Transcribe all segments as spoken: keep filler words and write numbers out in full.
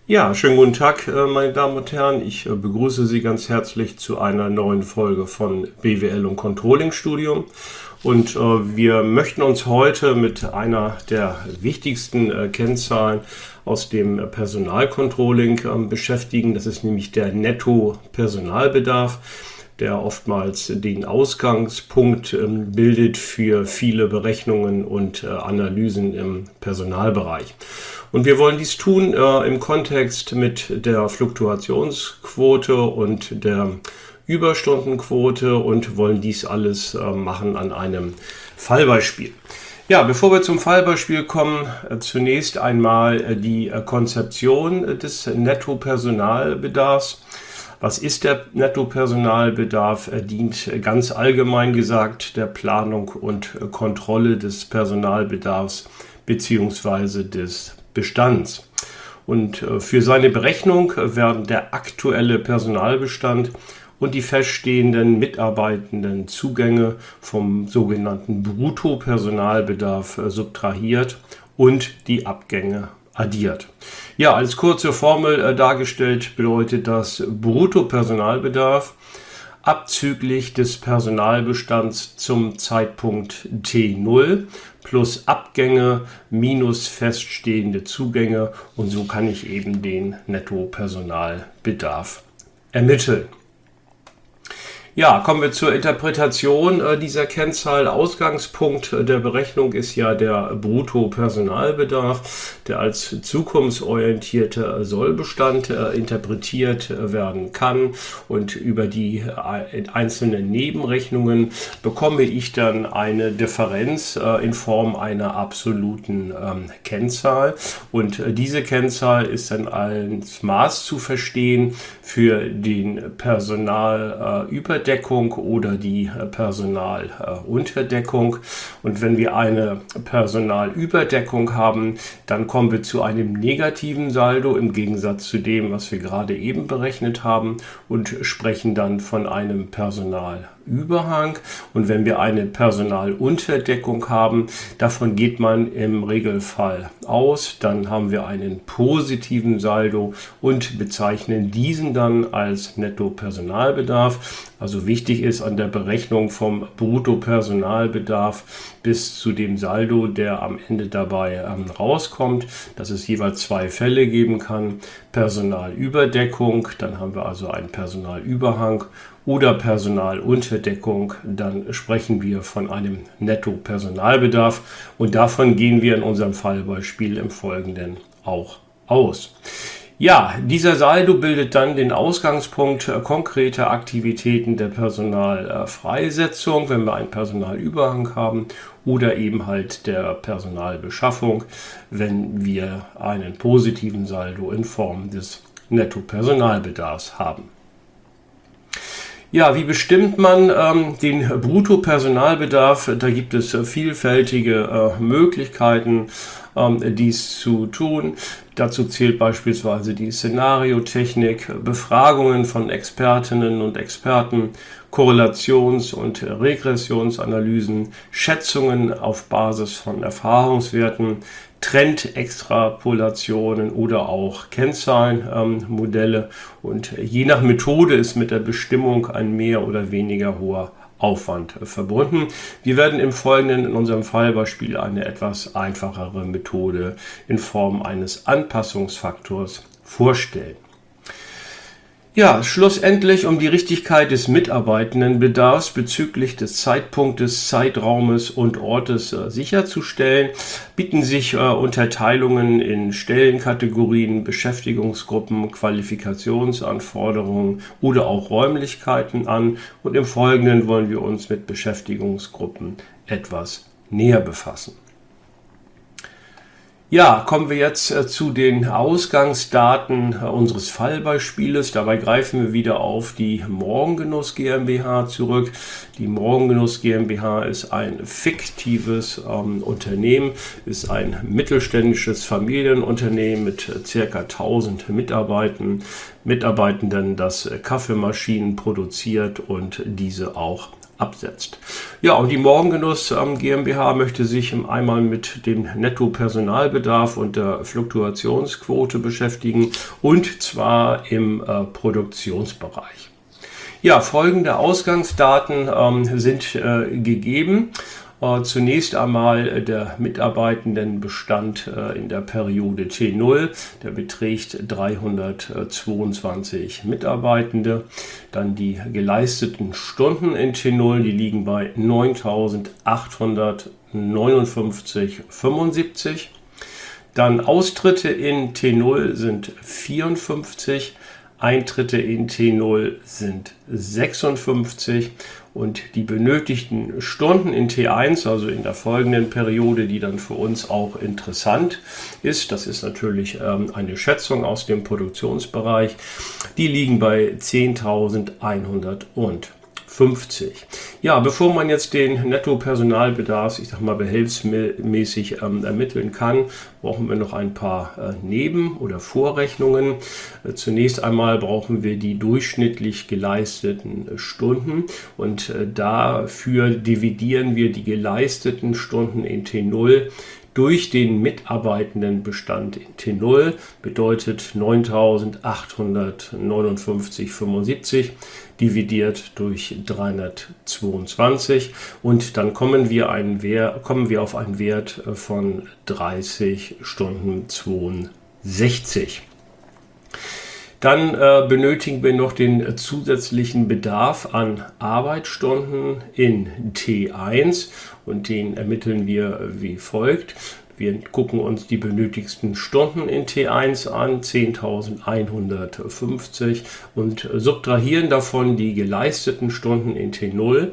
Ja, schönen guten Tag, äh, meine Damen und Herren. Ich äh, begrüße Sie ganz herzlich zu einer neuen Folge von B W L und Controlling Studium. Und äh, wir möchten uns heute mit einer der wichtigsten äh, Kennzahlen aus dem Personalcontrolling äh, beschäftigen. Das ist nämlich der Netto-Personalbedarf, der oftmals den Ausgangspunkt ähm, bildet für viele Berechnungen und äh, Analysen im Personalbereich. Und wir wollen dies tun äh, im Kontext mit der Fluktuationsquote und der Überstundenquote und wollen dies alles äh, machen an einem Fallbeispiel. Ja, bevor wir zum Fallbeispiel kommen, äh, zunächst einmal äh, die äh, Konzeption äh, des Nettopersonalbedarfs. Was ist der Nettopersonalbedarf? Er dient ganz allgemein gesagt der Planung und Kontrolle des Personalbedarfs bzw. des Bestands. Und für seine Berechnung werden der aktuelle Personalbestand und die feststehenden mitarbeitenden Zugänge vom sogenannten Bruttopersonalbedarf subtrahiert und die Abgänge addiert. Ja, als kurze Formel äh, dargestellt bedeutet das Bruttopersonalbedarf abzüglich des Personalbestands zum Zeitpunkt T null plus Abgänge minus feststehende Zugänge, und so kann ich eben den Nettopersonalbedarf ermitteln. Ja, kommen wir zur Interpretation äh, dieser Kennzahl. Ausgangspunkt äh, der Berechnung ist ja der Bruttopersonalbedarf, der als zukunftsorientierter Sollbestand äh, interpretiert äh, werden kann. Und über die äh, einzelnen Nebenrechnungen bekomme ich dann eine Differenz äh, in Form einer absoluten ähm, Kennzahl. Und äh, diese Kennzahl ist dann als Maß zu verstehen für den Personalüberdeckung oder die Personalunterdeckung. Und wenn wir eine Personalüberdeckung haben, dann kommen wir zu einem negativen Saldo im Gegensatz zu dem, was wir gerade eben berechnet haben, und sprechen dann von einem Personalüberhang. Und wenn wir eine Personalunterdeckung haben, davon geht man im Regelfall aus, dann haben wir einen positiven Saldo und bezeichnen diesen dann als Nettopersonalbedarf. Also wichtig ist an der Berechnung vom Bruttopersonalbedarf bis zu dem Saldo, der am Ende dabei ähm, rauskommt, dass es jeweils zwei Fälle geben kann. Personalüberdeckung, dann haben wir also einen Personalüberhang, oder Personalunterdeckung, dann sprechen wir von einem Nettopersonalbedarf, und davon gehen wir in unserem Fallbeispiel im Folgenden auch aus. Ja, dieser Saldo bildet dann den Ausgangspunkt äh, konkreter Aktivitäten der Personalfreisetzung, äh, wenn wir einen Personalüberhang haben, oder eben halt der Personalbeschaffung, wenn wir einen positiven Saldo in Form des Nettopersonalbedarfs haben. Ja, wie bestimmt man ähm, den Bruttopersonalbedarf? Da gibt es äh, vielfältige äh, Möglichkeiten, ähm, dies zu tun. Dazu zählt beispielsweise die Szenariotechnik, Befragungen von Expertinnen und Experten, Korrelations- und Regressionsanalysen, Schätzungen auf Basis von Erfahrungswerten, Trendextrapolationen oder auch Kennzahlenmodelle. Ähm, und je nach Methode ist mit der Bestimmung ein mehr oder weniger hoher Aufwand äh, verbunden. Wir werden im Folgenden in unserem Fallbeispiel eine etwas einfachere Methode in Form eines Anpassungsfaktors vorstellen. Ja, schlussendlich, um die Richtigkeit des Mitarbeitendenbedarfs bezüglich des Zeitpunktes, Zeitraumes und Ortes äh, sicherzustellen, bieten sich äh, Unterteilungen in Stellenkategorien, Beschäftigungsgruppen, Qualifikationsanforderungen oder auch Räumlichkeiten an. Und im Folgenden wollen wir uns mit Beschäftigungsgruppen etwas näher befassen. Ja, kommen wir jetzt äh, zu den Ausgangsdaten äh, unseres Fallbeispieles. Dabei greifen wir wieder auf die Morgengenuss GmbH zurück. Die Morgengenuss GmbH ist ein fiktives ähm, Unternehmen, ist ein mittelständisches Familienunternehmen mit äh, ca. tausend Mitarbeitern, Mitarbeitenden, das äh, Kaffeemaschinen produziert und diese auch absetzt. Ja, und die Morgengenuss ähm, GmbH möchte sich einmal mit dem Nettopersonalbedarf und der Fluktuationsquote beschäftigen, und zwar im äh, Produktionsbereich. Ja, folgende Ausgangsdaten ähm, sind äh, gegeben. Äh, zunächst einmal der Mitarbeitendenbestand äh, in der Periode T null, der beträgt dreihundertzweiundzwanzig Mitarbeitende. Dann die geleisteten Stunden in T null, die liegen bei neuntausendachthundertneunundfünfzig Komma fünfundsiebzig. Dann Austritte in T null sind vierundfünfzig, Eintritte in T null sind sechsundfünfzig und die benötigten Stunden in T eins, also in der folgenden Periode, die dann für uns auch interessant ist, das ist natürlich ähm, eine Schätzung aus dem Produktionsbereich, die liegen bei zehntausendeinhundertfünfzig. Ja, bevor man jetzt den Nettopersonalbedarf, ich sag mal, behelfsmäßig ähm, ermitteln kann, brauchen wir noch ein paar äh, Neben- oder Vorrechnungen. Äh, zunächst einmal brauchen wir die durchschnittlich geleisteten äh, Stunden, und äh, dafür dividieren wir die geleisteten Stunden in T null durch den Mitarbeitendenbestand in T null, bedeutet neuntausendachthundertneunundfünfzig Komma fünfundsiebzig dividiert durch dreihundertzweiundzwanzig, und dann kommen wir, einen Wert, kommen wir auf einen Wert von dreißig Stunden zweiundsechzig. Dann äh, benötigen wir noch den zusätzlichen Bedarf an Arbeitsstunden in T eins, und den ermitteln wir wie folgt. Wir gucken uns die benötigsten Stunden in T eins an, zehntausendeinhundertfünfzig, und subtrahieren davon die geleisteten Stunden in T null,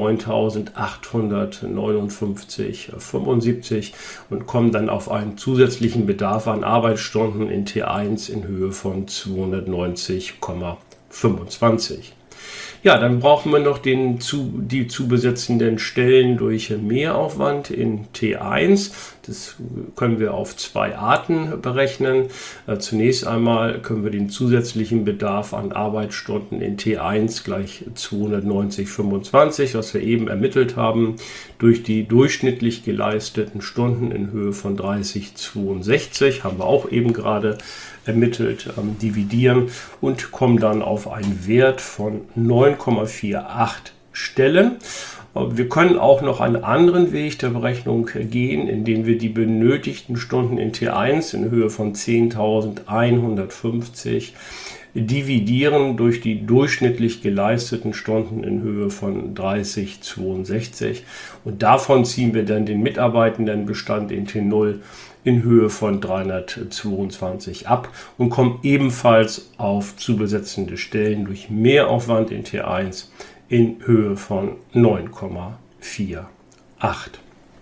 neuntausendachthundertneunundfünfzig Komma fünfundsiebzig, und kommen dann auf einen zusätzlichen Bedarf an Arbeitsstunden in T eins in Höhe von zweihundertneunzig Komma fünfundzwanzig. Ja, dann brauchen wir noch den zu, die zu besetzenden Stellen durch Mehraufwand in T eins. Das können wir auf zwei Arten berechnen. Äh, zunächst einmal können wir den zusätzlichen Bedarf an Arbeitsstunden in T eins gleich zweihundertneunzig Komma fünfundzwanzig, was wir eben ermittelt haben, durch die durchschnittlich geleisteten Stunden in Höhe von dreißig Komma zweiundsechzig, haben wir auch eben gerade ermittelt, ähm, dividieren und kommen dann auf einen Wert von neun Komma achtzig Stellen. Wir können auch noch einen anderen Weg der Berechnung gehen, indem wir die benötigten Stunden in T eins in Höhe von zehntausendeinhundertfünfzig dividieren durch die durchschnittlich geleisteten Stunden in Höhe von dreißig Komma zweiundsechzig, und davon ziehen wir dann den Mitarbeitendenbestand in T null in Höhe von dreihundertzweiundzwanzig ab und kommen ebenfalls auf zu besetzende Stellen durch Mehraufwand in T eins in Höhe von neun Komma achtundvierzig.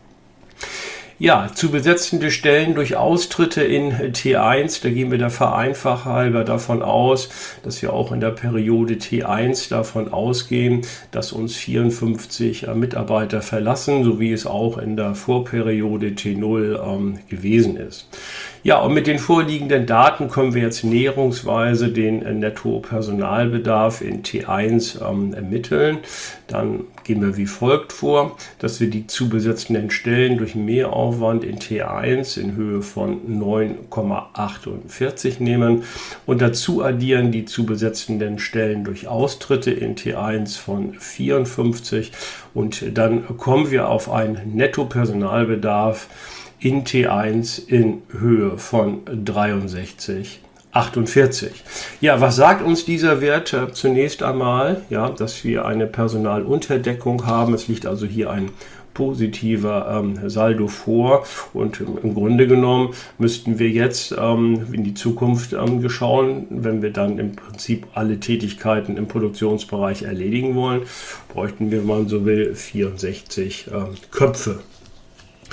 Ja, zu besetzende Stellen durch Austritte in T eins, da gehen wir der Vereinfachung halber davon aus, dass wir auch in der Periode T eins davon ausgehen, dass uns vierundfünfzig äh, Mitarbeiter verlassen, so wie es auch in der Vorperiode T null ähm, gewesen ist. Ja, und mit den vorliegenden Daten können wir jetzt näherungsweise den äh, Nettopersonalbedarf in T eins ähm, ermitteln. Dann gehen wir wie folgt vor, dass wir die zu besetzenden Stellen durch Mehraufwand in T eins in Höhe von neun Komma achtundvierzig nehmen und dazu addieren die zu besetzenden Stellen durch Austritte in T eins von vierundfünfzig, und dann kommen wir auf einen Nettopersonalbedarf in T eins in Höhe von dreiundsechzig Komma achtundvierzig. Ja, was sagt uns dieser Wert? Äh, zunächst einmal, ja, dass wir eine Personalunterdeckung haben. Es liegt also hier ein positiver ähm, Saldo vor, und ähm, im Grunde genommen müssten wir jetzt ähm, in die Zukunft ähm, schauen, wenn wir dann im Prinzip alle Tätigkeiten im Produktionsbereich erledigen wollen, bräuchten wir, wenn man so will, vierundsechzig ähm, Köpfe.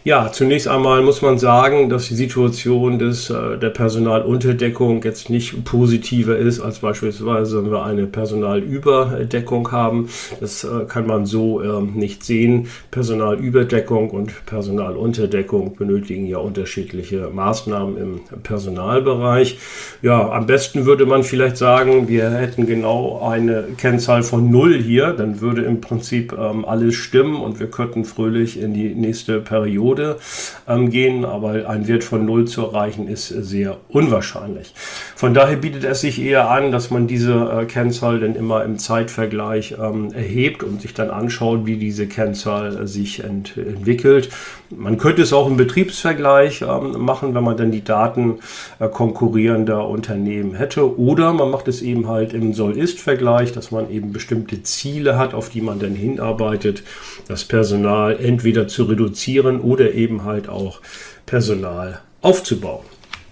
Ja, zunächst einmal muss man sagen, dass die Situation des, äh, der Personalunterdeckung jetzt nicht positiver ist, als beispielsweise, wenn wir eine Personalüberdeckung haben. Das äh, kann man so äh, nicht sehen. Personalüberdeckung und Personalunterdeckung benötigen ja unterschiedliche Maßnahmen im Personalbereich. Ja, am besten würde man vielleicht sagen, wir hätten genau eine Kennzahl von null hier, dann würde im Prinzip ähm, alles stimmen und wir könnten fröhlich in die nächste Periode ähm, gehen, aber ein Wert von null zu erreichen ist sehr unwahrscheinlich. Von daher bietet es sich eher an, dass man diese äh, Kennzahl dann immer im Zeitvergleich ähm, erhebt und sich dann anschaut, wie diese Kennzahl äh, sich ent entwickelt. Man könnte es auch im Betriebsvergleich ähm, machen, wenn man dann die Daten äh, konkurrierender Unternehmen hätte, oder man macht es eben halt im Soll-Ist-Vergleich, dass man eben bestimmte Ziele hat, auf die man dann hinarbeitet, das Personal entweder zu reduzieren oder eben halt auch Personal aufzubauen.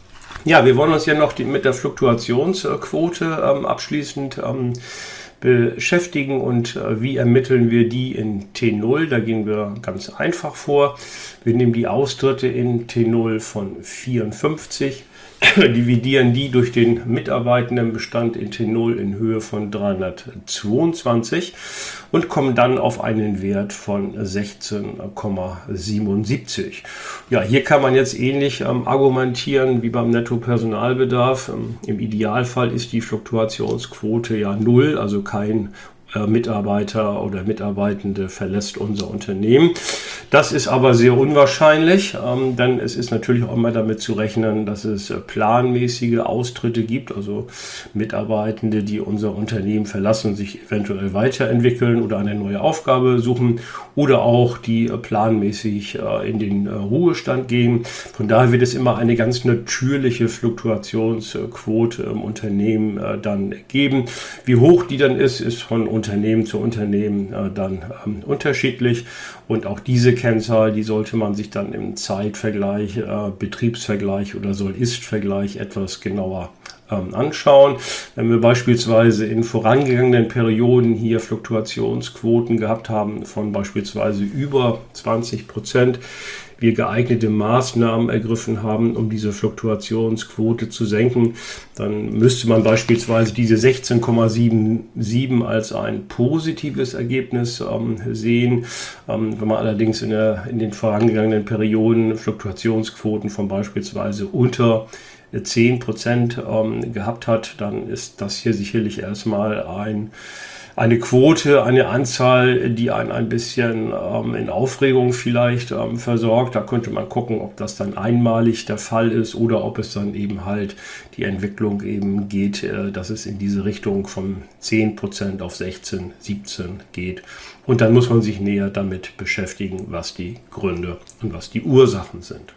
Ja, wir wollen uns ja noch die, mit der Fluktuationsquote ähm, abschließend ähm, beschäftigen und äh, wie ermitteln wir die in T null. Da gehen wir ganz einfach vor. Wir nehmen die Austritte in T null von vierundfünfzig, dividieren die durch den Mitarbeitendenbestand in T null in Höhe von dreihundertzweiundzwanzig und kommen dann auf einen Wert von sechzehn Komma siebenundsiebzig. Ja, hier kann man jetzt ähnlich ähm, argumentieren wie beim Nettopersonalbedarf. Ähm, Im Idealfall ist die Fluktuationsquote ja null, also kein äh, Mitarbeiter oder Mitarbeitende verlässt unser Unternehmen. Das ist aber sehr unwahrscheinlich, ähm, denn es ist natürlich auch immer damit zu rechnen, dass es äh, planmäßige Austritte gibt, also Mitarbeitende, die unser Unternehmen verlassen, sich eventuell weiterentwickeln oder eine neue Aufgabe suchen oder auch die äh, planmäßig äh, in den äh, Ruhestand gehen. Von daher wird es immer eine ganz natürliche Fluktuationsquote im Unternehmen äh, dann geben. Wie hoch die dann ist, ist von Unternehmen zu Unternehmen äh, dann ähm, unterschiedlich, und auch diese Kennzahl, die sollte man sich dann im Zeitvergleich, äh, Betriebsvergleich oder Soll-Ist-Vergleich etwas genauer ähm, anschauen. Wenn wir beispielsweise in vorangegangenen Perioden hier Fluktuationsquoten gehabt haben von beispielsweise über zwanzig Prozent, wir geeignete Maßnahmen ergriffen haben, um diese Fluktuationsquote zu senken, dann müsste man beispielsweise diese sechzehn Komma siebenundsiebzig als ein positives Ergebnis ähm, sehen. Ähm, wenn man allerdings in, der, in den vorangegangenen Perioden Fluktuationsquoten von beispielsweise unter zehn Prozent ähm, gehabt hat, dann ist das hier sicherlich erstmal ein Eine Quote, eine Anzahl, die einen ein bisschen ähm, in Aufregung vielleicht ähm, versorgt. Da könnte man gucken, ob das dann einmalig der Fall ist oder ob es dann eben halt die Entwicklung eben geht, äh, dass es in diese Richtung von zehn Prozent auf sechzehn, siebzehn geht. Und dann muss man sich näher damit beschäftigen, was die Gründe und was die Ursachen sind.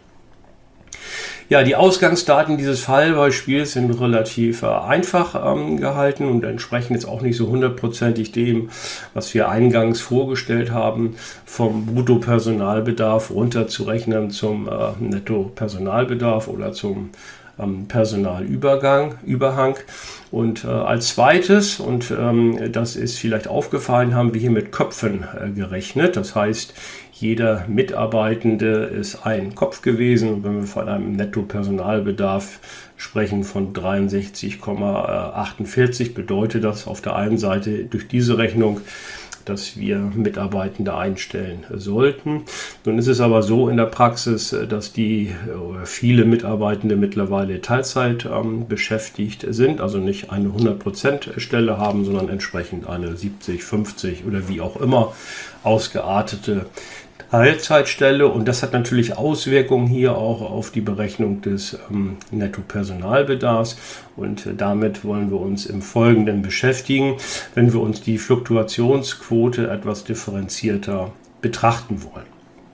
Ja, die Ausgangsdaten dieses Fallbeispiels sind relativ äh, einfach ähm, gehalten und entsprechen jetzt auch nicht so hundertprozentig dem, was wir eingangs vorgestellt haben, vom Bruttopersonalbedarf runterzurechnen zum äh, Nettopersonalbedarf oder zum ähm, Personalübergang, Überhang. Und äh, als zweites, und ähm, das ist vielleicht aufgefallen, haben wir hier mit Köpfen äh, gerechnet. Das heißt, jeder Mitarbeitende ist ein Kopf gewesen. Und wenn wir von einem Nettopersonalbedarf sprechen von dreiundsechzig Komma achtundvierzig, bedeutet das auf der einen Seite durch diese Rechnung, dass wir Mitarbeitende einstellen sollten. Nun ist es aber so in der Praxis, dass die oder viele Mitarbeitende mittlerweile Teilzeit ähm, beschäftigt sind, also nicht eine hundert Prozent Stelle haben, sondern entsprechend eine siebzig, fünfzig oder wie auch immer ausgeartete Teilzeitstelle, und das hat natürlich Auswirkungen hier auch auf die Berechnung des ähm, Nettopersonalbedarfs, und äh, damit wollen wir uns im Folgenden beschäftigen, wenn wir uns die Fluktuationsquote etwas differenzierter betrachten wollen.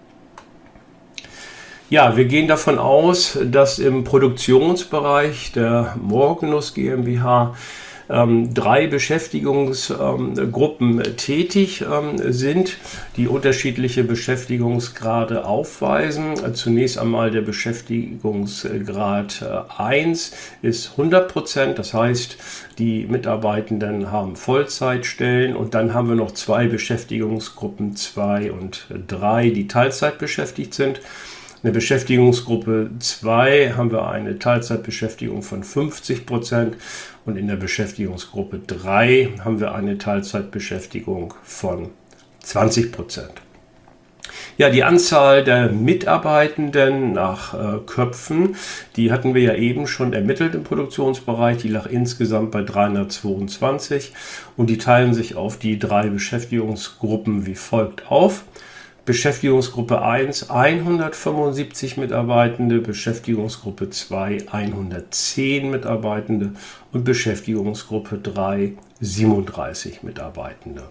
Ja, wir gehen davon aus, dass im Produktionsbereich der Morganus GmbH ähm, drei Beschäftigungsgruppen ähm, tätig ähm, sind, die unterschiedliche Beschäftigungsgrade aufweisen. Zunächst einmal der Beschäftigungsgrad äh, eins ist hundert Prozent, das heißt, die Mitarbeitenden haben Vollzeitstellen, und dann haben wir noch zwei Beschäftigungsgruppen zwei und drei, die Teilzeit beschäftigt sind. In der Beschäftigungsgruppe zwei haben wir eine Teilzeitbeschäftigung von fünfzig Prozent und in der Beschäftigungsgruppe drei haben wir eine Teilzeitbeschäftigung von zwanzig Prozent. Ja, die Anzahl der Mitarbeitenden nach äh, Köpfen, die hatten wir ja eben schon ermittelt im Produktionsbereich. Die lag insgesamt bei dreihundertzweiundzwanzig und die teilen sich auf die drei Beschäftigungsgruppen wie folgt auf. Beschäftigungsgruppe eins hundertfünfundsiebzig Mitarbeitende, Beschäftigungsgruppe zwei hundertzehn Mitarbeitende und Beschäftigungsgruppe drei siebenunddreißig Mitarbeitende.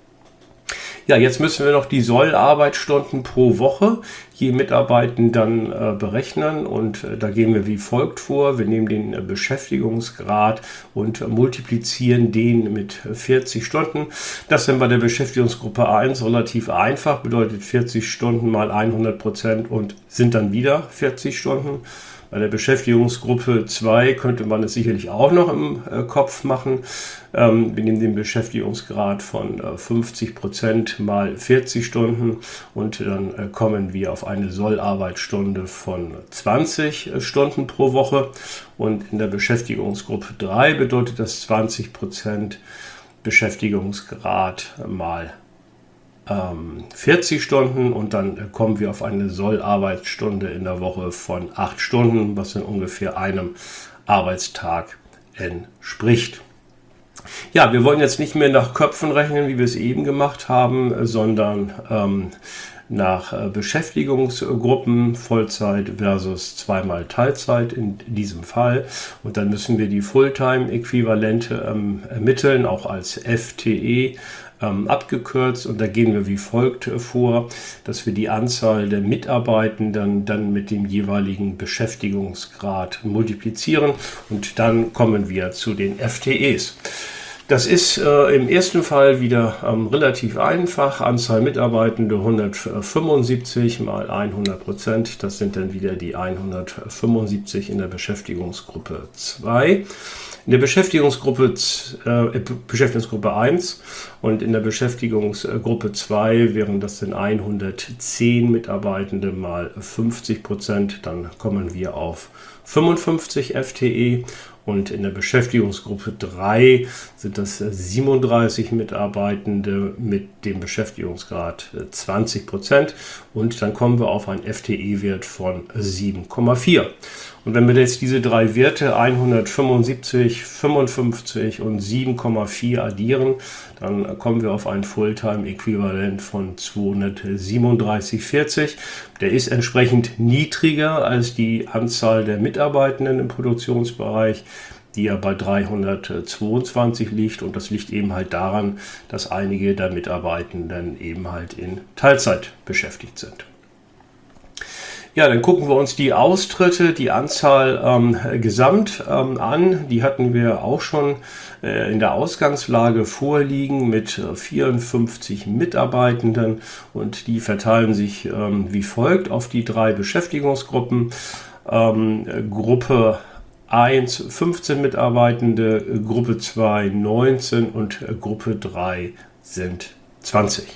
Ja, jetzt müssen wir noch die Sollarbeitsstunden pro Woche je Mitarbeitenden dann äh, berechnen, und äh, da gehen wir wie folgt vor. Wir nehmen den äh, Beschäftigungsgrad und äh, multiplizieren den mit vierzig Stunden. Das sind bei der Beschäftigungsgruppe eins relativ einfach, bedeutet vierzig Stunden mal hundert Prozent und sind dann wieder vierzig Stunden. Bei der Beschäftigungsgruppe zwei könnte man es sicherlich auch noch im äh, Kopf machen. Ähm, wir nehmen den Beschäftigungsgrad von äh, fünfzig Prozent mal vierzig Stunden und dann äh, kommen wir auf eine Sollarbeitsstunde von zwanzig äh, Stunden pro Woche. Und in der Beschäftigungsgruppe drei bedeutet das zwanzig Prozent Beschäftigungsgrad mal vierzig Stunden, und dann kommen wir auf eine Sollarbeitsstunde in der Woche von acht Stunden, was in ungefähr einem Arbeitstag entspricht. Ja, wir wollen jetzt nicht mehr nach Köpfen rechnen, wie wir es eben gemacht haben, sondern ähm, nach äh, Beschäftigungsgruppen, Vollzeit versus zweimal Teilzeit in diesem Fall. Und dann müssen wir die Fulltime-Äquivalente ähm, ermitteln, auch als F T E ähm, abgekürzt. Und da gehen wir wie folgt vor, dass wir die Anzahl der Mitarbeitenden dann mit dem jeweiligen Beschäftigungsgrad multiplizieren, und dann kommen wir zu den F T Es. Das ist äh, im ersten Fall wieder ähm, relativ einfach. Anzahl Mitarbeitende hundertfünfundsiebzig mal hundert Prozent. Das sind dann wieder die hundertfünfundsiebzig in der Beschäftigungsgruppe zwei. In der Beschäftigungsgruppe, äh, Beschäftigungsgruppe eins und in der Beschäftigungsgruppe zwei wären das dann hundertzehn Mitarbeitende mal fünfzig Prozent. Dann kommen wir auf fünfundfünfzig F T E. Und in der Beschäftigungsgruppe drei sind das siebenunddreißig Mitarbeitende mit dem Beschäftigungsgrad zwanzig Prozent. Und dann kommen wir auf einen F T E-Wert von sieben Komma vier. Und wenn wir jetzt diese drei Werte hundertfünfundsiebzig, fünfundfünfzig und sieben Komma vier addieren, dann kommen wir auf ein Fulltime-Äquivalent von zweihundertsiebenunddreißig Komma vierzig. Der ist entsprechend niedriger als die Anzahl der Mitarbeitenden im Produktionsbereich, die ja bei dreihundertzweiundzwanzig liegt. Und das liegt eben halt daran, dass einige der Mitarbeitenden eben halt in Teilzeit beschäftigt sind. Ja, dann gucken wir uns die Austritte, die Anzahl ähm, gesamt ähm, an. Die hatten wir auch schon äh, in der Ausgangslage vorliegen mit äh, vierundfünfzig Mitarbeitenden, und die verteilen sich ähm, wie folgt auf die drei Beschäftigungsgruppen. Ähm, Gruppe eins fünfzehn Mitarbeitende, Gruppe zwei neunzehn und äh, Gruppe drei sind zwanzig.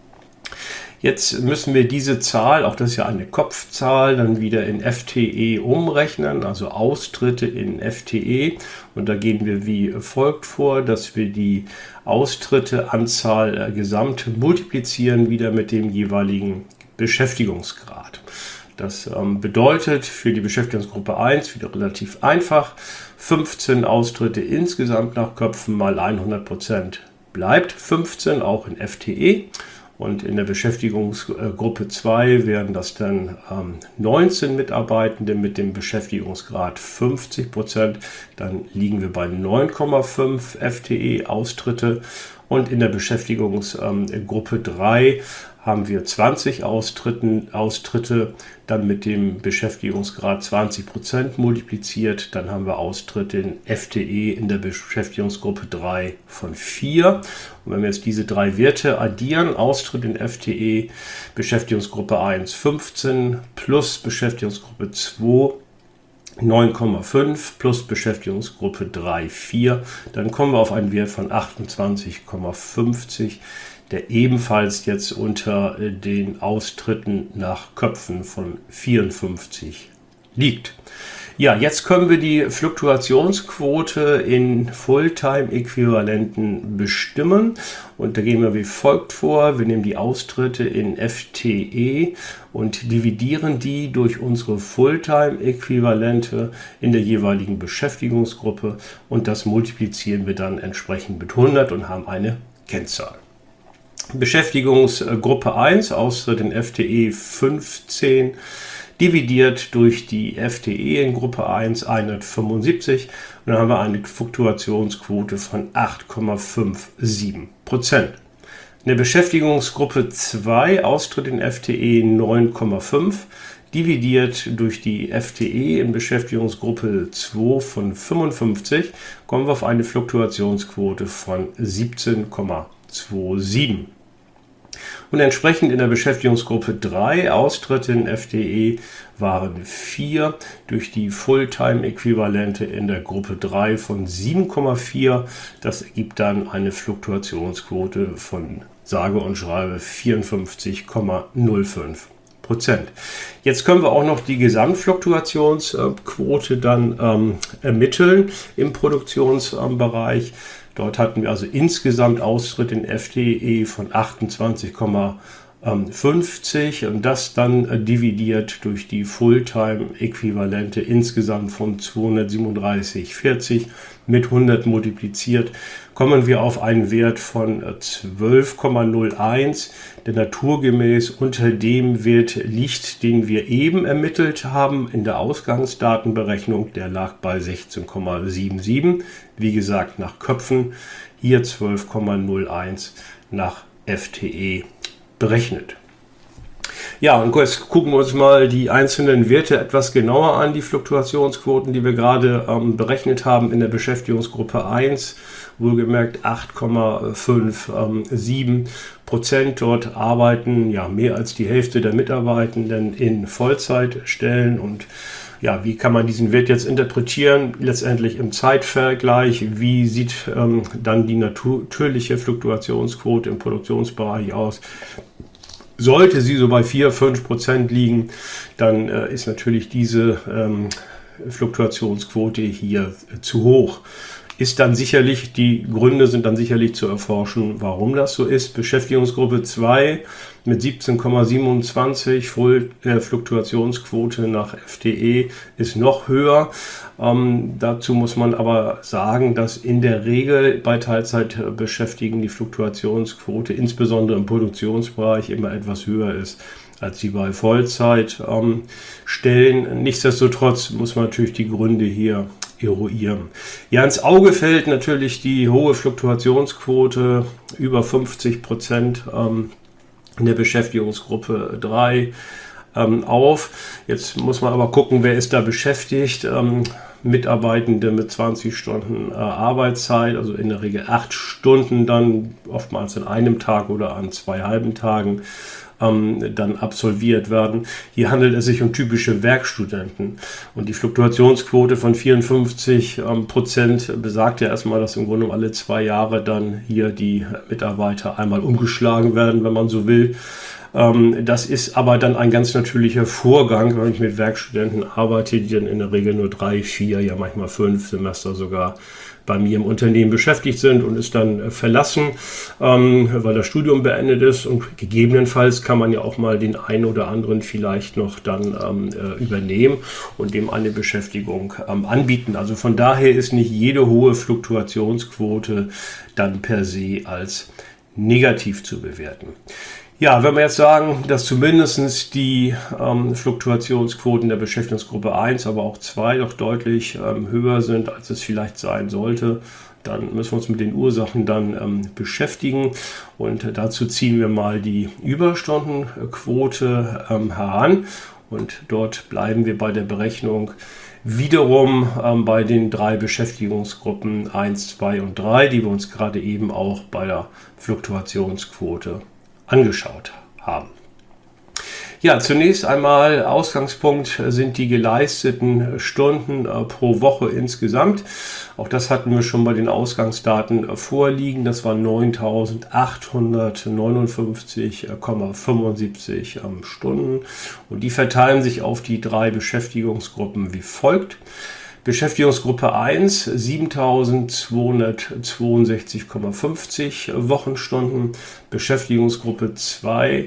Jetzt müssen wir diese Zahl, auch das ist ja eine Kopfzahl, dann wieder in F T E umrechnen, also Austritte in F T E. Und da gehen wir wie folgt vor, dass wir die Austritteanzahl gesamt multiplizieren wieder mit dem jeweiligen Beschäftigungsgrad. Das ähm, bedeutet für die Beschäftigungsgruppe eins wieder relativ einfach, fünfzehn Austritte insgesamt nach Köpfen mal hundert Prozent bleibt fünfzehn, auch in F T E. Und in der Beschäftigungsgruppe zwei wären das dann ähm, neunzehn Mitarbeitende mit dem Beschäftigungsgrad fünfzig Prozent. Dann liegen wir bei neun Komma fünf F T E Austritte. Und in der Beschäftigungsgruppe drei haben wir zwanzig Austritten, Austritte, dann mit dem Beschäftigungsgrad zwanzig Prozent multipliziert, dann haben wir Austritte in F T E in der Beschäftigungsgruppe drei von vier. Und wenn wir jetzt diese drei Werte addieren, Austritt in F T E, Beschäftigungsgruppe eins fünfzehn plus Beschäftigungsgruppe zwei neun Komma fünf plus Beschäftigungsgruppe drei vier, dann kommen wir auf einen Wert von achtundzwanzig Komma fünfzig, der ebenfalls jetzt unter den Austritten nach Köpfen von vierundfünfzig liegt. Ja, jetzt können wir die Fluktuationsquote in Fulltime-Äquivalenten bestimmen und da gehen wir wie folgt vor. Wir nehmen die Austritte in F T E und dividieren die durch unsere Fulltime-Äquivalente in der jeweiligen Beschäftigungsgruppe und das multiplizieren wir dann entsprechend mit hundert und haben eine Kennzahl. Beschäftigungsgruppe eins, Austritt in F T E fünfzehn, dividiert durch die F T E in Gruppe eins hundertfünfundsiebzig und dann haben wir eine Fluktuationsquote von acht Komma siebenundfünfzig Prozent. In der Beschäftigungsgruppe zwei, Austritt in F T E neun Komma fünf, dividiert durch die F T E in Beschäftigungsgruppe zwei von fünfundfünfzig, kommen wir auf eine Fluktuationsquote von siebzehn Komma siebenundzwanzig. Und entsprechend in der Beschäftigungsgruppe drei, Austritte in F T E waren vier, durch die Fulltime-Äquivalente in der Gruppe drei von sieben Komma vier. Das ergibt dann eine Fluktuationsquote von sage und schreibe vierundfünfzig Komma null fünf Prozent. Jetzt können wir auch noch die Gesamtfluktuationsquote dann ähm, ermitteln im Produktionsbereich. Dort hatten wir also insgesamt Austritt in F T E von achtundzwanzig Komma fünfzig und das dann äh, dividiert durch die Fulltime-Äquivalente insgesamt von zweihundertsiebenunddreißig Komma vierzig mit hundert multipliziert, kommen wir auf einen Wert von äh, zwölf Komma null eins, der naturgemäß unter dem Wert liegt, den wir eben ermittelt haben in der Ausgangsdatenberechnung. Der lag bei sechzehn Komma siebenundsiebzig, wie gesagt nach Köpfen, hier zwölf Komma null eins nach F T E berechnet. Ja, und jetzt gucken wir uns mal die einzelnen Werte etwas genauer an, die Fluktuationsquoten, die wir gerade ähm, berechnet haben in der Beschäftigungsgruppe eins, wohlgemerkt acht Komma siebenundfünfzig Prozent. Dort arbeiten ja mehr als die Hälfte der Mitarbeitenden in Vollzeitstellen und ja, wie kann man diesen Wert jetzt interpretieren? Letztendlich im Zeitvergleich. Wie sieht ähm, dann die natürliche Fluktuationsquote im Produktionsbereich aus? Sollte sie so bei vier bis fünf Prozent liegen, dann äh, ist natürlich diese ähm, Fluktuationsquote hier äh, zu hoch. Ist dann sicherlich, die Gründe sind dann sicherlich zu erforschen, warum das so ist. Beschäftigungsgruppe zwei mit siebzehn Komma siebenundzwanzig, Full, äh, Fluktuationsquote nach F T E ist noch höher. Ähm, dazu muss man aber sagen, dass in der Regel bei Teilzeitbeschäftigten die Fluktuationsquote insbesondere im Produktionsbereich immer etwas höher ist als die bei Vollzeitstellen. Ähm, Nichtsdestotrotz muss man natürlich die Gründe hier eruieren. Ja, ins Auge fällt natürlich die hohe Fluktuationsquote, über fünfzig Prozent ähm, in der Beschäftigungsgruppe drei ähm, auf. Jetzt muss man aber gucken, wer ist da beschäftigt. Ähm, Mitarbeitende mit zwanzig Stunden äh, Arbeitszeit, also in der Regel acht Stunden dann, oftmals an einem Tag oder an zwei halben Tagen, ähm, dann absolviert werden. Hier handelt es sich um typische Werkstudenten und die Fluktuationsquote von vierundfünfzig Prozent besagt ja erstmal, dass im Grunde um alle zwei Jahre dann hier die Mitarbeiter einmal umgeschlagen werden, wenn man so will. Das ist aber dann ein ganz natürlicher Vorgang, wenn ich mit Werkstudenten arbeite, die dann in der Regel nur drei, vier, ja manchmal fünf Semester sogar bei mir im Unternehmen beschäftigt sind und es dann verlassen, weil das Studium beendet ist. Und gegebenenfalls kann man ja auch mal den einen oder anderen vielleicht noch dann übernehmen und dem eine Beschäftigung anbieten. Also von daher ist nicht jede hohe Fluktuationsquote dann per se als negativ zu bewerten. Ja, wenn wir jetzt sagen, dass zumindest die ähm, Fluktuationsquoten der Beschäftigungsgruppe eins, aber auch zwei doch deutlich ähm, höher sind, als es vielleicht sein sollte, dann müssen wir uns mit den Ursachen dann ähm, beschäftigen. Und äh, dazu ziehen wir mal die Überstundenquote ähm, heran. Und dort bleiben wir bei der Berechnung wiederum ähm, bei den drei Beschäftigungsgruppen eins, zwei und drei, die wir uns gerade eben auch bei der Fluktuationsquote angeschaut haben. Ja, zunächst einmal Ausgangspunkt sind die geleisteten Stunden äh, pro Woche insgesamt. Auch das hatten wir schon bei den Ausgangsdaten äh, vorliegen. Das waren neuntausendachthundertneunundfünfzig Komma fünfundsiebzig ähm, Stunden. Und die verteilen sich auf die drei Beschäftigungsgruppen wie folgt. Beschäftigungsgruppe eins siebentausendzweihundertzweiundsechzig Komma fünfzig Wochenstunden, Beschäftigungsgruppe zwei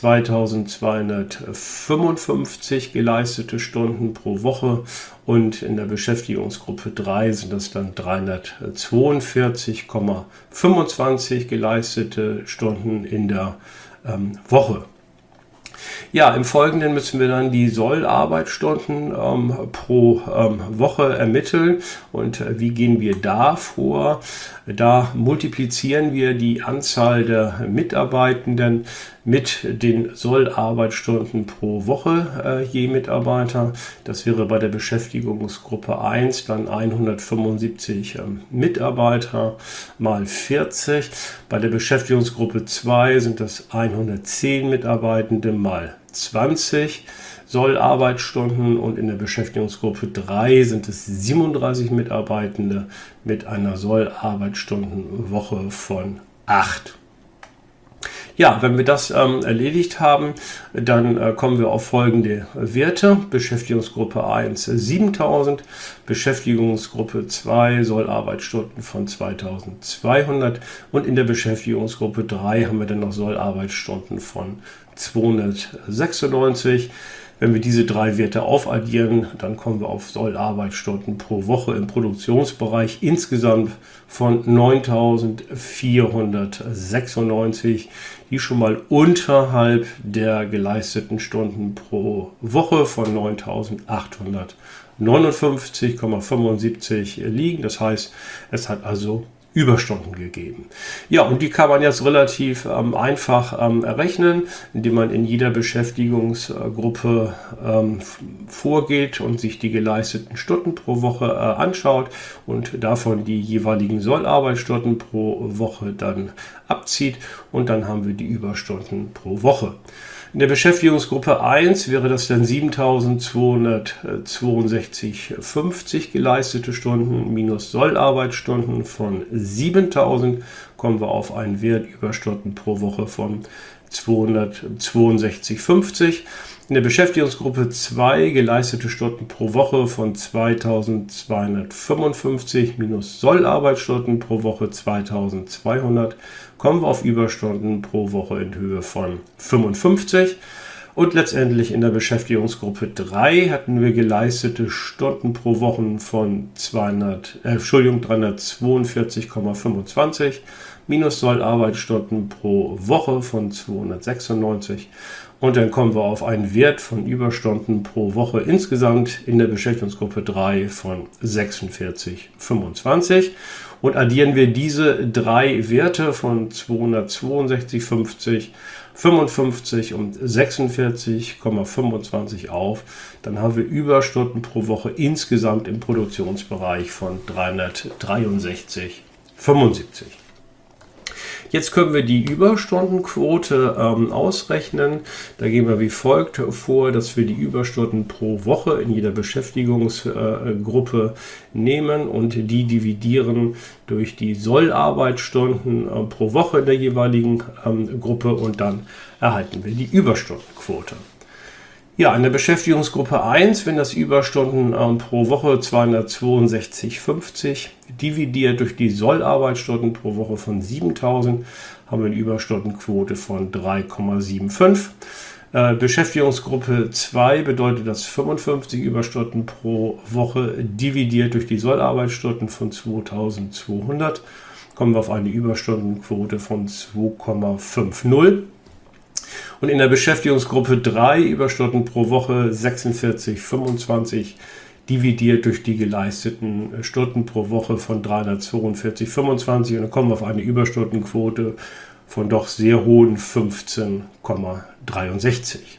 zweitausendzweihundertfünfundfünfzig geleistete Stunden pro Woche und in der Beschäftigungsgruppe drei sind das dann dreihundertzweiundvierzig Komma fünfundzwanzig geleistete Stunden in der ähm, Woche. Ja, im Folgenden müssen wir dann die Sollarbeitsstunden ähm, pro ähm, Woche ermitteln. Und äh, wie gehen wir da vor? Da multiplizieren wir die Anzahl der Mitarbeitenden mit den Sollarbeitsstunden pro Woche äh, je Mitarbeiter. Das wäre bei der Beschäftigungsgruppe eins dann hundertfünfundsiebzig ähm, Mitarbeiter mal vierzig. Bei der Beschäftigungsgruppe zwei sind das hundertzehn Mitarbeitende mal zwanzig Sollarbeitsstunden und in der Beschäftigungsgruppe drei sind es siebenunddreißig Mitarbeitende mit einer Sollarbeitsstundenwoche von acht. Ja, wenn wir das ähm, erledigt haben, dann äh, kommen wir auf folgende Werte. Beschäftigungsgruppe eins siebentausend, Beschäftigungsgruppe zwei Sollarbeitsstunden von zweitausendzweihundert und in der Beschäftigungsgruppe drei haben wir dann noch Sollarbeitsstunden von zweihundertsechsundneunzig. Wenn wir diese drei Werte aufaddieren, dann kommen wir auf Sollarbeitsstunden pro Woche im Produktionsbereich insgesamt von neuntausendvierhundertsechsundneunzig, die schon mal unterhalb der geleisteten Stunden pro Woche von neuntausendachthundertneunundfünfzig Komma fünfundsiebzig liegen. Das heißt, es hat also Überstunden gegeben. Ja, und die kann man jetzt relativ ähm, einfach ähm, errechnen, indem man in jeder Beschäftigungsgruppe ähm, vorgeht und sich die geleisteten Stunden pro Woche äh, anschaut und davon die jeweiligen Sollarbeitsstunden pro Woche dann abzieht und dann haben wir die Überstunden pro Woche. In der Beschäftigungsgruppe eins wäre das dann siebentausendzweihundertzweiundsechzig Komma fünfzig geleistete Stunden minus Sollarbeitsstunden von siebentausend, kommen wir auf einen Wert Überstunden pro Woche von zweihundertzweiundsechzig Komma fünfzig. In der Beschäftigungsgruppe zwei geleistete Stunden pro Woche von zweitausendzweihundertfünfundfünfzig minus Sollarbeitsstunden pro Woche zweitausendzweihundert, kommen wir auf Überstunden pro Woche in Höhe von fünfundfünfzig. Und letztendlich in der Beschäftigungsgruppe drei hatten wir geleistete Stunden pro Woche von zweihundert, äh, Entschuldigung, dreihundertzweiundvierzig Komma fünfundzwanzig minus Sollarbeitsstunden pro Woche von zweihundertsechsundneunzig. Und dann kommen wir auf einen Wert von Überstunden pro Woche insgesamt in der Beschäftigungsgruppe drei von sechsundvierzig Komma fünfundzwanzig. Und addieren wir diese drei Werte von zweihundertzweiundsechzig Komma fünfzig, fünfundfünfzig und sechsundvierzig Komma fünfundzwanzig auf, dann haben wir Überstunden pro Woche insgesamt im Produktionsbereich von dreihundertdreiundsechzig Komma fünfundsiebzig. Jetzt können wir die Überstundenquote ähm, ausrechnen. Da gehen wir wie folgt vor, dass wir die Überstunden pro Woche in jeder Beschäftigungsgruppe äh, nehmen und die dividieren durch die Sollarbeitsstunden äh, pro Woche in der jeweiligen ähm, Gruppe und dann erhalten wir die Überstundenquote. Ja, in der Beschäftigungsgruppe eins, wenn das Überstunden ähm, pro Woche zweihundertzweiundsechzig Komma fünfzig dividiert durch die Sollarbeitsstunden pro Woche von siebentausend, haben wir eine Überstundenquote von drei Komma fünfundsiebzig. Äh, Beschäftigungsgruppe zwei bedeutet das fünfundfünfzig Überstunden pro Woche dividiert durch die Sollarbeitsstunden von zweitausendzweihundert, kommen wir auf eine Überstundenquote von zwei Komma fünfzig. Und in der Beschäftigungsgruppe drei Überstunden pro Woche sechsundvierzig Komma fünfundzwanzig dividiert durch die geleisteten Stunden pro Woche von dreihundertzweiundvierzig Komma fünfundzwanzig und dann kommen wir auf eine Überstundenquote von doch sehr hohen fünfzehn Komma dreiundsechzig.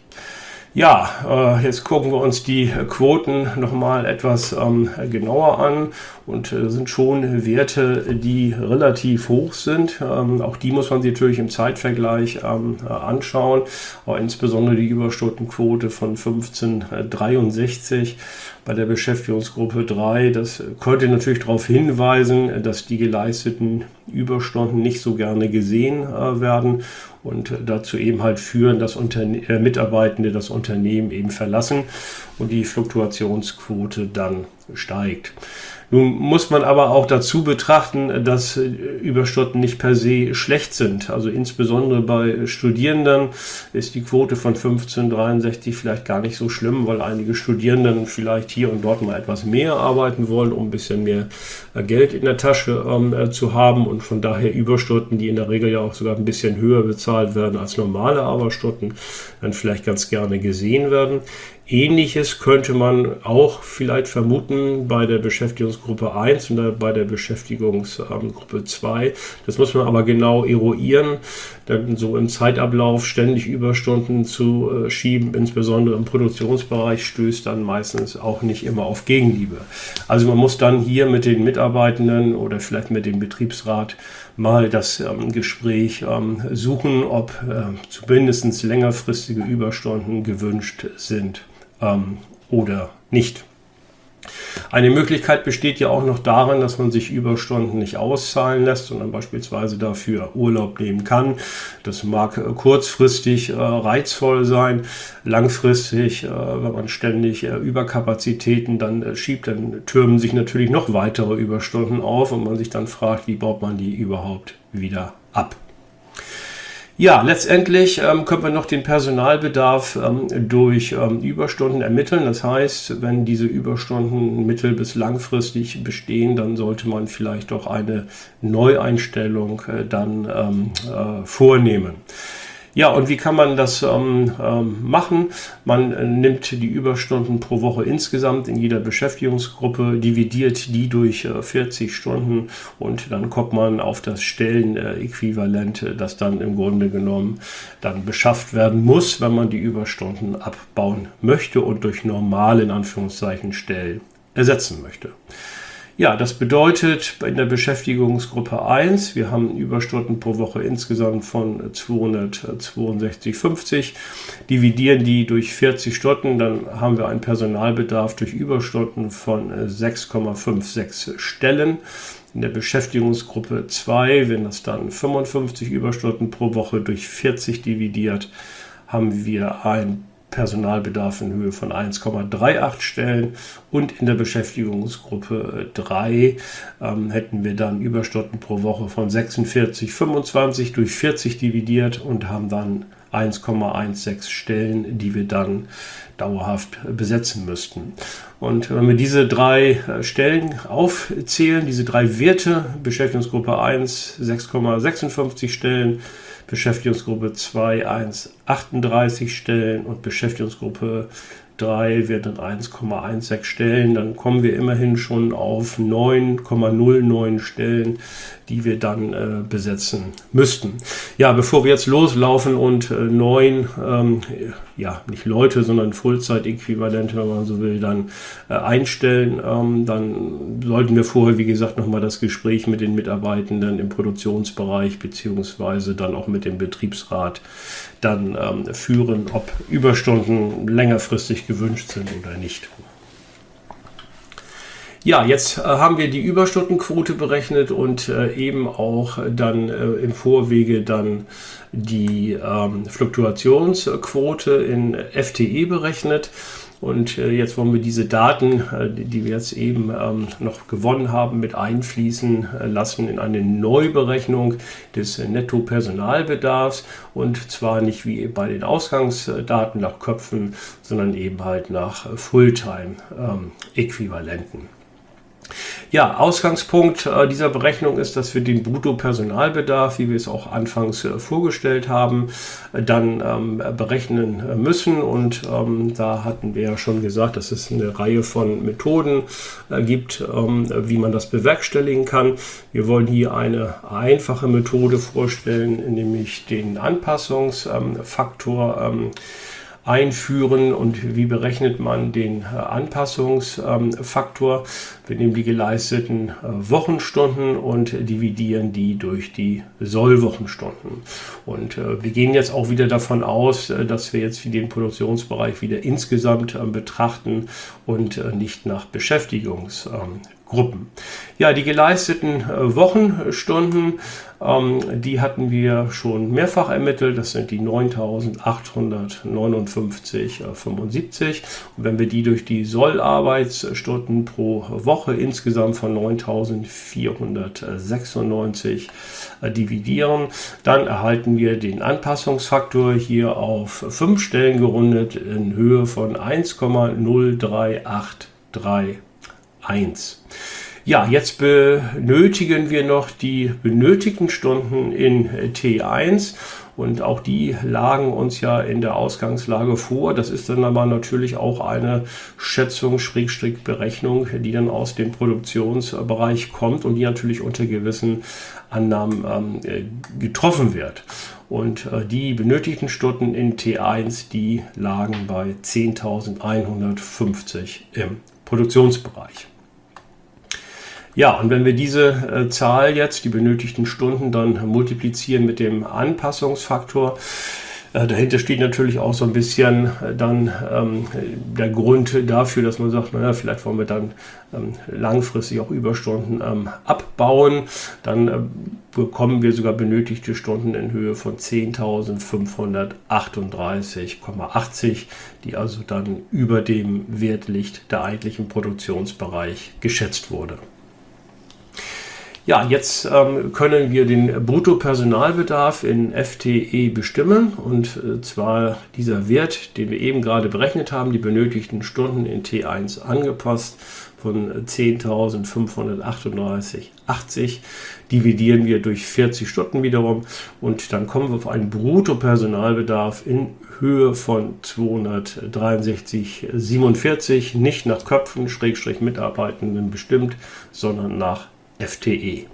Ja, äh, jetzt gucken wir uns die Quoten nochmal etwas ähm, genauer an und äh, sind schon Werte, die relativ hoch sind. Ähm, auch die muss man sich natürlich im Zeitvergleich ähm, anschauen, aber insbesondere die Überstundenquote von fünfzehn Komma dreiundsechzig bei der Beschäftigungsgruppe drei. Das könnte natürlich darauf hinweisen, dass die geleisteten Überstunden nicht so gerne gesehen äh, werden und dazu eben halt führen, dass Unterne- äh, Mitarbeitende das Unternehmen eben verlassen und die Fluktuationsquote dann steigt. Nun muss man aber auch dazu betrachten, dass Überstunden nicht per se schlecht sind. Also insbesondere bei Studierenden ist die Quote von fünfzehn Komma dreiundsechzig vielleicht gar nicht so schlimm, weil einige Studierenden vielleicht hier und dort mal etwas mehr arbeiten wollen, um ein bisschen mehr Geld in der Tasche ähm, zu haben und von daher Überstunden, die in der Regel ja auch sogar ein bisschen höher bezahlt werden als normale Arbeitsstunden, dann vielleicht ganz gerne gesehen werden. Ähnliches könnte man auch vielleicht vermuten bei der Beschäftigungsgruppe eins und bei der Beschäftigungsgruppe zwei. Das muss man aber genau eruieren, denn so im Zeitablauf ständig Überstunden zu äh, schieben, insbesondere im Produktionsbereich, stößt dann meistens auch nicht immer auf Gegenliebe. Also man muss dann hier mit den Mitarbeitenden oder vielleicht mit dem Betriebsrat mal das ähm, Gespräch ähm, suchen, ob äh, zumindest längerfristige Überstunden gewünscht sind ähm, oder nicht. Eine Möglichkeit besteht ja auch noch darin, dass man sich Überstunden nicht auszahlen lässt, sondern beispielsweise dafür Urlaub nehmen kann. Das mag äh, kurzfristig äh, reizvoll sein, langfristig, äh, wenn man ständig äh, Überkapazitäten dann äh, schiebt, dann türmen sich natürlich noch weitere Überstunden auf und man sich dann fragt, wie baut man die überhaupt wieder ab. Ja, letztendlich ähm, können wir noch den Personalbedarf ähm, durch ähm, Überstunden ermitteln. Das heißt, wenn diese Überstunden mittel- bis langfristig bestehen, dann sollte man vielleicht doch eine Neueinstellung äh, dann ähm, äh, vornehmen. Ja, und wie kann man das ähm, ähm, machen? Man äh, nimmt die Überstunden pro Woche insgesamt in jeder Beschäftigungsgruppe, dividiert die durch äh, vierzig Stunden und dann kommt man auf das Stellenäquivalent, äh, das dann im Grunde genommen dann beschafft werden muss, wenn man die Überstunden abbauen möchte und durch normale, in Anführungszeichen, Stellen ersetzen möchte. Ja, das bedeutet in der Beschäftigungsgruppe eins, wir haben Überstunden pro Woche insgesamt von zweihundertzweiundsechzig Komma fünfzig, dividieren die durch vierzig Stunden, dann haben wir einen Personalbedarf durch Überstunden von sechs Komma sechsundfünfzig Stellen. In der Beschäftigungsgruppe zwei, wenn das dann fünfundfünfzig Überstunden pro Woche durch vierzig dividiert, haben wir ein Personalbedarf in Höhe von eins Komma achtunddreißig Stellen und in der Beschäftigungsgruppe drei ähm, hätten wir dann Überstunden pro Woche von sechsundvierzig Komma fünfundzwanzig durch vierzig dividiert und haben dann eins Komma sechzehn Stellen, die wir dann dauerhaft besetzen müssten. Und wenn wir diese drei Stellen aufzählen, diese drei Werte, Beschäftigungsgruppe eins sechs Komma sechsundfünfzig Stellen, Beschäftigungsgruppe zwei eins Komma achtunddreißig Stellen und Beschäftigungsgruppe drei werden eins Komma sechzehn Stellen, dann kommen wir immerhin schon auf neun Komma null neun Stellen, die wir dann äh, besetzen müssten. Ja, bevor wir jetzt loslaufen und äh, neun, ähm, ja, nicht Leute, sondern Vollzeitäquivalente, wenn man so will, dann äh, einstellen, ähm, dann sollten wir vorher, wie gesagt, nochmal das Gespräch mit den Mitarbeitenden im Produktionsbereich beziehungsweise dann auch mit dem Betriebsrat dann ähm, führen, ob Überstunden längerfristig gewünscht sind oder nicht. Ja, jetzt äh, haben wir die Überstundenquote berechnet und äh, eben auch dann äh, im Vorwege dann die ähm, Fluktuationsquote in F T E berechnet. Und äh, jetzt wollen wir diese Daten, äh, die, die wir jetzt eben ähm, noch gewonnen haben, mit einfließen äh, lassen in eine Neuberechnung des äh, Netto-Personalbedarfs. Und zwar nicht wie bei den Ausgangsdaten nach Köpfen, sondern eben halt nach äh, Fulltime-Äquivalenten. Ja, Ausgangspunkt äh, dieser Berechnung ist, dass wir den Bruttopersonalbedarf, wie wir es auch anfangs äh, vorgestellt haben, äh, dann ähm, berechnen äh, müssen. Und ähm, da hatten wir ja schon gesagt, dass es eine Reihe von Methoden äh, gibt, ähm, wie man das bewerkstelligen kann. Wir wollen hier eine einfache Methode vorstellen, nämlich den Anpassungsfaktor ähm, einführen. Und wie berechnet man den äh, Anpassungsfaktor? Wir nehmen die geleisteten äh, Wochenstunden und dividieren die durch die Sollwochenstunden. Und äh, wir gehen jetzt auch wieder davon aus, äh, dass wir jetzt den Produktionsbereich wieder insgesamt äh, betrachten und äh, nicht nach Beschäftigungsgruppen. Ja, die geleisteten äh, Wochenstunden, ähm, die hatten wir schon mehrfach ermittelt. Das sind die neuntausendachthundertneunundfünfzig Komma fünfundsiebzig. Und wenn wir die durch die Sollarbeitsstunden pro Woche insgesamt von neuntausendvierhundertsechsundneunzig äh, dividieren, dann erhalten wir den Anpassungsfaktor hier auf fünf Stellen gerundet in Höhe von eins Komma null drei acht drei eins. Ja, jetzt benötigen wir noch die benötigten Stunden in T eins und auch die lagen uns ja in der Ausgangslage vor. Das ist dann aber natürlich auch eine Schätzung, Schrägstrich Berechnung, die dann aus dem Produktionsbereich kommt und die natürlich unter gewissen Annahmen ähm, getroffen wird. Und äh, die benötigten Stunden in T eins, die lagen bei zehntausendeinhundertfünfzig im Produktionsbereich. Ja, und wenn wir diese äh, Zahl jetzt, die benötigten Stunden, dann multiplizieren mit dem Anpassungsfaktor, äh, dahinter steht natürlich auch so ein bisschen äh, dann ähm, der Grund dafür, dass man sagt, naja, vielleicht wollen wir dann ähm, langfristig auch Überstunden ähm, abbauen. Dann äh, bekommen wir sogar benötigte Stunden in Höhe von zehntausendfünfhundertachtunddreißig Komma achtzig, die also dann über dem Wert liegt, der eigentlichen Produktionsbereich geschätzt wurde. Ja, jetzt ähm, können wir den Bruttopersonalbedarf in F T E bestimmen, und äh, zwar dieser Wert, den wir eben gerade berechnet haben, die benötigten Stunden in T eins angepasst von zehntausendfünfhundertachtunddreißig Komma achtzig, dividieren wir durch vierzig Stunden wiederum, und dann kommen wir auf einen Bruttopersonalbedarf in Höhe von zweihundertdreiundsechzig Komma siebenundvierzig, nicht nach Köpfen, Schrägstrich Mitarbeitenden bestimmt, sondern nach F T E.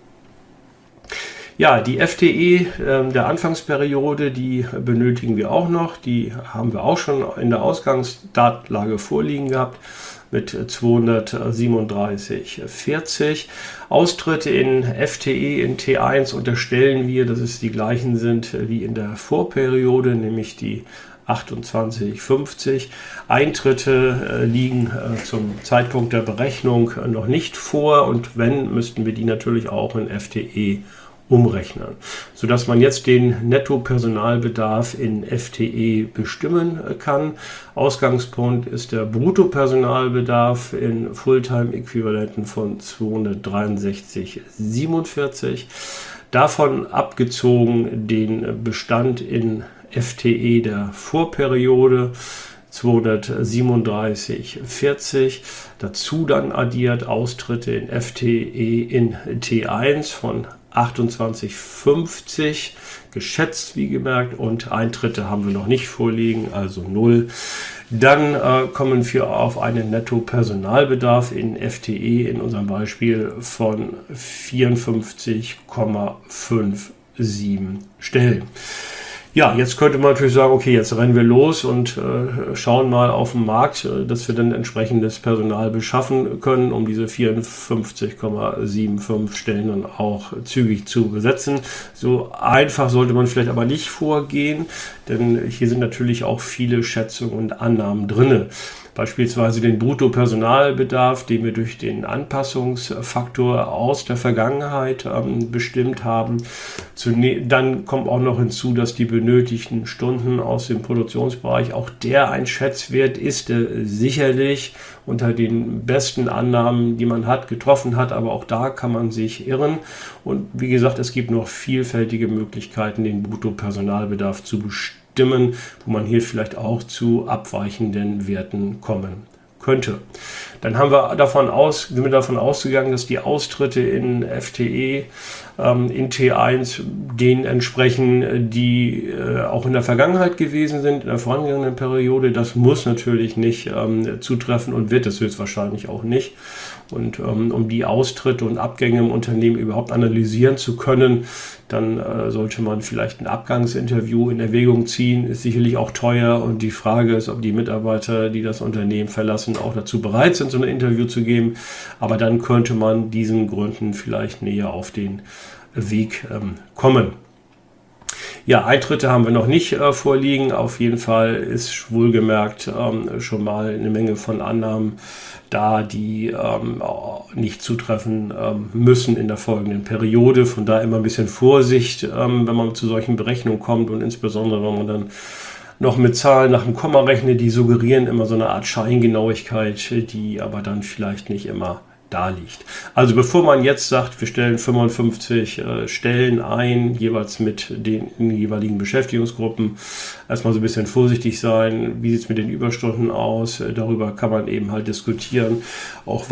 Ja, die F T E äh, der Anfangsperiode, die benötigen wir auch noch. Die haben wir auch schon in der Ausgangsdatenlage vorliegen gehabt mit zweihundertsiebenunddreißig Komma vierzig. Austritte in F T E in T eins unterstellen wir, dass es die gleichen sind wie in der Vorperiode, nämlich die achtundzwanzig Komma fünfzig. Eintritte äh, liegen äh, zum Zeitpunkt der Berechnung äh, noch nicht vor, und wenn, müssten wir die natürlich auch in F T E umrechnen, sodass man jetzt den Nettopersonalbedarf in F T E bestimmen äh, kann. Ausgangspunkt ist der Bruttopersonalbedarf in Fulltime-Äquivalenten von zweihundertdreiundsechzig Komma siebenundvierzig. Davon abgezogen den Bestand in F T E der Vorperiode zweihundertsiebenunddreißig Komma vierzig, dazu dann addiert Austritte in F T E in T eins von achtundzwanzig Komma fünfzig, geschätzt wie gemerkt, und Eintritte haben wir noch nicht vorliegen, also null. Dann äh, kommen wir auf einen Nettopersonalbedarf in F T E in unserem Beispiel von vierundfünfzig Komma siebenundfünfzig Stellen. Ja, jetzt könnte man natürlich sagen, okay, jetzt rennen wir los und äh, schauen mal auf den Markt, äh, dass wir dann entsprechendes Personal beschaffen können, um diese vierundfünfzig Komma fünfundsiebzig Stellen dann auch zügig zu besetzen. So einfach sollte man vielleicht aber nicht vorgehen, denn hier sind natürlich auch viele Schätzungen und Annahmen drin. Beispielsweise den Bruttopersonalbedarf, den wir durch den Anpassungsfaktor aus der Vergangenheit ähm, bestimmt haben. Zune- dann kommt auch noch hinzu, dass die benötigten Stunden aus dem Produktionsbereich, auch der ein Schätzwert ist, der sicherlich unter den besten Annahmen, die man hat, getroffen hat, aber auch da kann man sich irren. Und wie gesagt, es gibt noch vielfältige Möglichkeiten, den Bruttopersonalbedarf zu bestimmen, wo man hier vielleicht auch zu abweichenden Werten kommen könnte. Dann haben wir davon aus, sind wir davon ausgegangen, dass die Austritte in F T E, ähm, in T eins denen entsprechen, die äh, auch in der Vergangenheit gewesen sind, in der vorangegangenen Periode. Das muss natürlich nicht ähm, zutreffen und wird es höchstwahrscheinlich auch nicht. Und ähm, um die Austritte und Abgänge im Unternehmen überhaupt analysieren zu können, dann äh, sollte man vielleicht ein Abgangsinterview in Erwägung ziehen. Ist sicherlich auch teuer und die Frage ist, ob die Mitarbeiter, die das Unternehmen verlassen, auch dazu bereit sind, so ein Interview zu geben. Aber dann könnte man diesen Gründen vielleicht näher auf den Weg ähm, kommen. Ja, Eintritte haben wir noch nicht äh, vorliegen. Auf jeden Fall ist wohlgemerkt ähm, schon mal eine Menge von Annahmen da, die ähm, nicht zutreffen ähm, müssen in der folgenden Periode. Von daher immer ein bisschen Vorsicht, ähm, wenn man zu solchen Berechnungen kommt und insbesondere, wenn man dann noch mit Zahlen nach dem Komma rechnet, die suggerieren immer so eine Art Scheingenauigkeit, die aber dann vielleicht nicht immer da liegt. Also bevor man jetzt sagt, wir stellen fünfundfünfzig äh, Stellen ein, jeweils mit den jeweiligen Beschäftigungsgruppen, erstmal so ein bisschen vorsichtig sein. Wie sieht es mit den Überstunden aus? Äh, darüber kann man eben halt diskutieren. Auch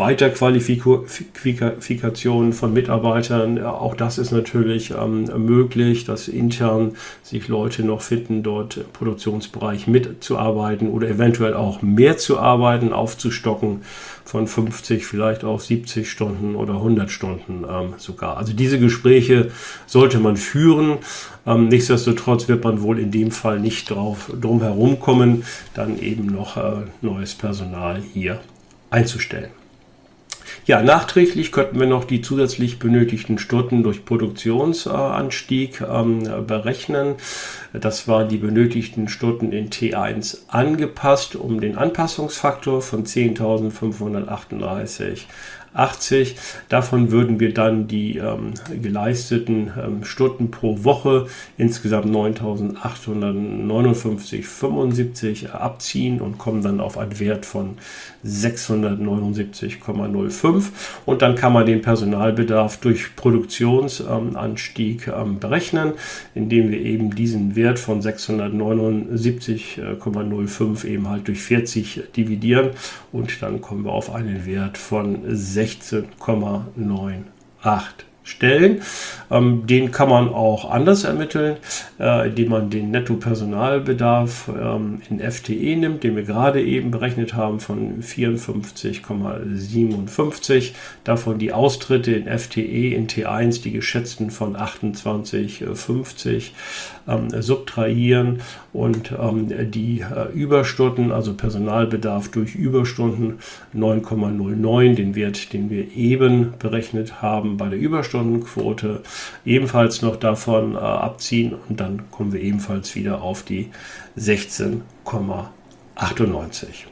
Weiterqualifikationen von Mitarbeitern, äh, auch das ist natürlich ähm, möglich, dass intern sich Leute noch finden, dort im Produktionsbereich mitzuarbeiten oder eventuell auch mehr zu arbeiten, aufzustocken von fünfzig vielleicht auf siebzig Stunden oder hundert Stunden ähm, sogar. Also diese Gespräche sollte man führen. Ähm, nichtsdestotrotz wird man wohl in dem Fall nicht drauf drum herum kommen, dann eben noch äh, neues Personal hier einzustellen. Ja, nachträglich könnten wir noch die zusätzlich benötigten Stunden durch Produktionsanstieg ähm, berechnen. Das waren die benötigten Stunden in T eins angepasst um den Anpassungsfaktor von zehntausendfünfhundertachtunddreißig Komma achtzig. Davon würden wir dann die ähm, geleisteten ähm, Stunden pro Woche, insgesamt neuntausendachthundertneunundfünfzig Komma fünfundsiebzig, abziehen und kommen dann auf einen Wert von sechshundertneunundsiebzig Komma null fünf. Und dann kann man den Personalbedarf durch Produktionsanstieg ähm, berechnen, indem wir eben diesen Wert von sechshundertneunundsiebzig Komma null fünf eben halt durch vierzig dividieren und dann kommen wir auf einen Wert von sechzehn Komma achtundneunzig Stellen. Ähm, den kann man auch anders ermitteln, äh, indem man den Nettopersonalbedarf ähm, in F T E nimmt, den wir gerade eben berechnet haben von vierundfünfzig Komma siebenundfünfzig. Davon die Austritte in F T E in T eins, die geschätzten von achtundzwanzig Komma fünfzig ähm, subtrahieren und ähm, die äh, Überstunden, also Personalbedarf durch Überstunden neun Komma null neun, den Wert, den wir eben berechnet haben bei der Überstundenquote, ebenfalls noch davon äh, abziehen und dann kommen wir ebenfalls wieder auf die sechzehn Komma achtundneunzig.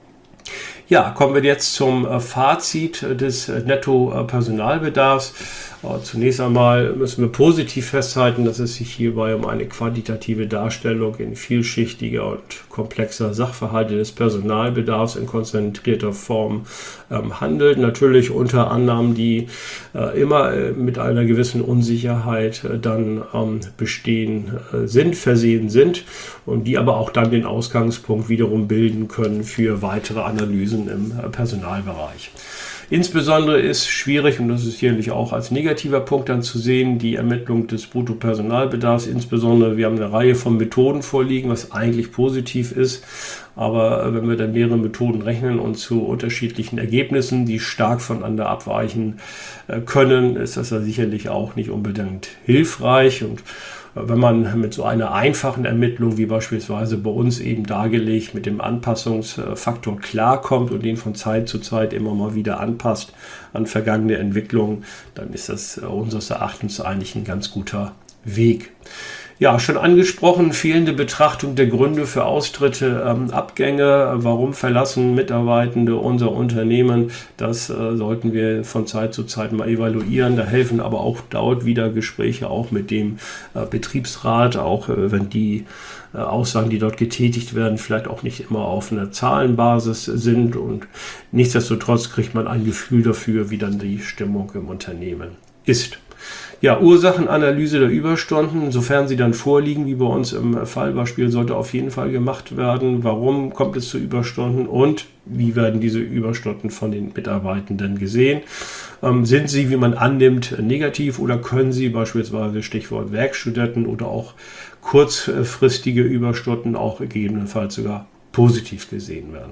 Ja, kommen wir jetzt zum äh, Fazit des äh, Netto-Personalbedarfs. Äh, zunächst einmal müssen wir positiv festhalten, dass es sich hierbei um eine quantitative Darstellung in vielschichtiger und komplexer Sachverhalte des Personalbedarfs in konzentrierter Form ähm, handelt. Natürlich unter Annahmen, die äh, immer äh, mit einer gewissen Unsicherheit äh, dann ähm, bestehen äh, sind, versehen sind und die aber auch dann den Ausgangspunkt wiederum bilden können für weitere Analysen im Personalbereich. Insbesondere ist schwierig, und das ist sicherlich auch als negativer Punkt dann zu sehen, die Ermittlung des Bruttopersonalbedarfs. Insbesondere, wir haben eine Reihe von Methoden vorliegen, was eigentlich positiv ist. Aber wenn wir dann mehrere Methoden rechnen und zu unterschiedlichen Ergebnissen, die stark voneinander abweichen können, ist das ja sicherlich auch nicht unbedingt hilfreich. Und wenn man mit so einer einfachen Ermittlung, wie beispielsweise bei uns eben dargelegt, mit dem Anpassungsfaktor klarkommt und den von Zeit zu Zeit immer mal wieder anpasst an vergangene Entwicklungen, dann ist das unseres Erachtens eigentlich ein ganz guter Weg. Ja, schon angesprochen, fehlende Betrachtung der Gründe für Austritte, ähm, Abgänge, warum verlassen Mitarbeitende unser Unternehmen, das äh, sollten wir von Zeit zu Zeit mal evaluieren. Da helfen aber auch dauert wieder Gespräche auch mit dem äh, Betriebsrat, auch äh, wenn die äh, Aussagen, die dort getätigt werden, vielleicht auch nicht immer auf einer Zahlenbasis sind und nichtsdestotrotz kriegt man ein Gefühl dafür, wie dann die Stimmung im Unternehmen ist. Ja, Ursachenanalyse der Überstunden, sofern sie dann vorliegen, wie bei uns im Fallbeispiel, sollte auf jeden Fall gemacht werden. Warum kommt es zu Überstunden und wie werden diese Überstunden von den Mitarbeitenden gesehen? Ähm, sind sie, wie man annimmt, negativ oder können sie beispielsweise, Stichwort Werkstudenten oder auch kurzfristige Überstunden auch gegebenenfalls sogar positiv gesehen werden?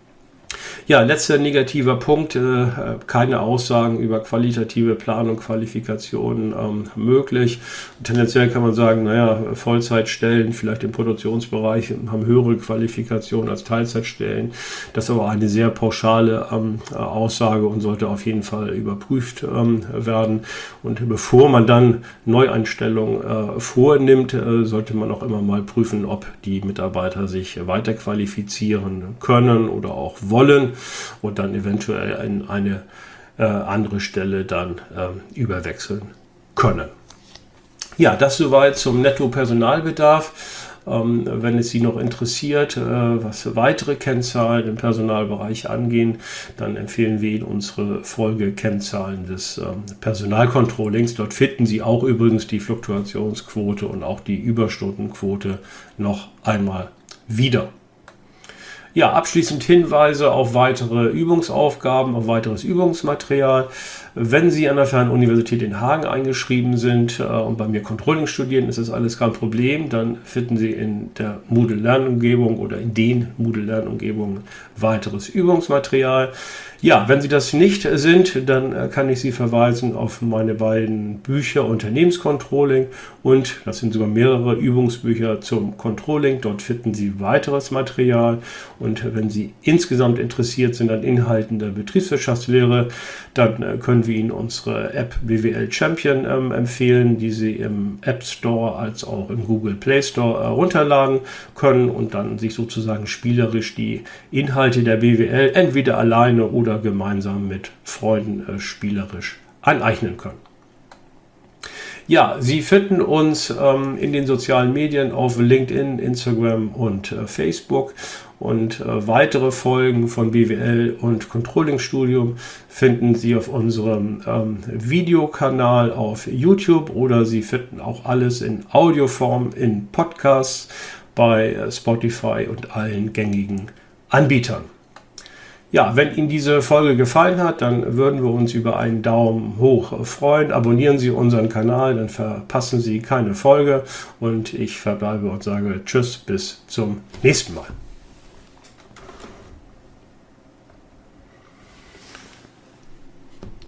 Ja, letzter negativer Punkt, äh, keine Aussagen über qualitative Planung, Qualifikationen ähm, möglich. Tendenziell kann man sagen, naja, Vollzeitstellen, vielleicht im Produktionsbereich, haben höhere Qualifikationen als Teilzeitstellen. Das ist aber eine sehr pauschale ähm, Aussage und sollte auf jeden Fall überprüft ähm, werden. Und bevor man dann Neueinstellungen äh, vornimmt, äh, sollte man auch immer mal prüfen, ob die Mitarbeiter sich weiter qualifizieren können oder auch wollen und dann eventuell in eine äh, andere Stelle dann äh, überwechseln können. Ja, das soweit zum Netto-Personalbedarf. Ähm, wenn es Sie noch interessiert, äh, was weitere Kennzahlen im Personalbereich angehen, dann empfehlen wir Ihnen unsere Folge Kennzahlen des ähm, Personalcontrollings. Dort finden Sie auch übrigens die Fluktuationsquote und auch die Überstundenquote noch einmal wieder. Ja, abschließend Hinweise auf weitere Übungsaufgaben, auf weiteres Übungsmaterial. Wenn Sie an der Fernuniversität in Hagen eingeschrieben sind äh, und bei mir Controlling studieren, ist das alles kein Problem. Dann finden Sie in der Moodle-Lernumgebung oder in den Moodle-Lernumgebungen weiteres Übungsmaterial. Ja, wenn Sie das nicht sind, dann äh, kann ich Sie verweisen auf meine beiden Bücher Unternehmenscontrolling und das sind sogar mehrere Übungsbücher zum Controlling. Dort finden Sie weiteres Material und wenn Sie insgesamt interessiert sind an Inhalten der Betriebswirtschaftslehre, dann äh, können wir Ihnen unsere App B W L Champion ähm, empfehlen, die Sie im App Store als auch im Google Play Store äh, runterladen können und dann sich sozusagen spielerisch die Inhalte der B W L entweder alleine oder gemeinsam mit Freunden äh, spielerisch aneignen können. Ja, Sie finden uns ähm, in den sozialen Medien auf LinkedIn, Instagram und äh, Facebook und äh, weitere Folgen von B W L und Controlling Studium finden Sie auf unserem ähm, Videokanal auf YouTube oder Sie finden auch alles in Audioform in Podcasts bei äh, Spotify und allen gängigen Anbietern. Ja, wenn Ihnen diese Folge gefallen hat, dann würden wir uns über einen Daumen hoch freuen. Abonnieren Sie unseren Kanal, dann verpassen Sie keine Folge. Und ich verbleibe und sage Tschüss, bis zum nächsten Mal.